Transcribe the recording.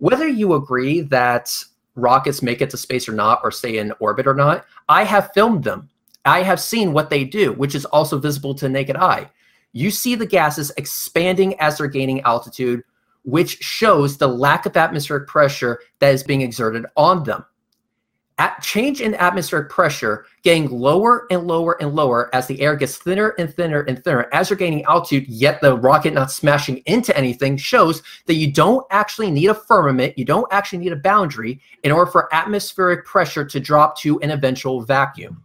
whether you agree that rockets make it to space or not, or stay in orbit or not, I have filmed them. I have seen what they do, which is also visible to the naked eye. You see the gases expanding as they're gaining altitude, which shows the lack of atmospheric pressure that is being exerted on them. At change in atmospheric pressure getting lower and lower and lower as the air gets thinner and thinner and thinner as you're gaining altitude, yet the rocket not smashing into anything, shows that you don't actually need a firmament, you don't actually need a boundary in order for atmospheric pressure to drop to an eventual vacuum.